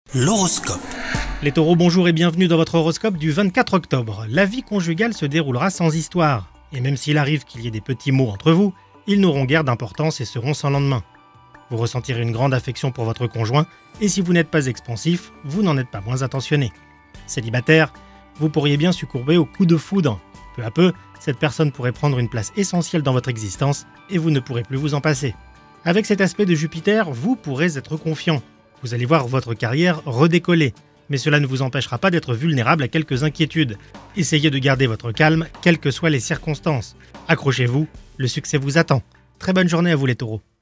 L'horoscope. Les taureaux, bonjour et bienvenue dans votre horoscope du 24 octobre. La vie conjugale se déroulera sans histoire. Et même s'il arrive qu'il y ait des petits mots entre vous, ils n'auront guère d'importance et seront sans lendemain. Vous ressentirez une grande affection pour votre conjoint, et si vous n'êtes pas expansif, vous n'en êtes pas moins attentionné. Célibataire, vous pourriez bien succomber au coup de foudre. Peu à peu, cette personne pourrait prendre une place essentielle dans votre existence, et vous ne pourrez plus vous en passer. Avec cet aspect de Jupiter, vous pourrez être confiant. Vous allez voir votre carrière redécoller, mais cela ne vous empêchera pas d'être vulnérable à quelques inquiétudes. Essayez de garder votre calme, quelles que soient les circonstances. Accrochez-vous, le succès vous attend. Très bonne journée à vous les taureaux.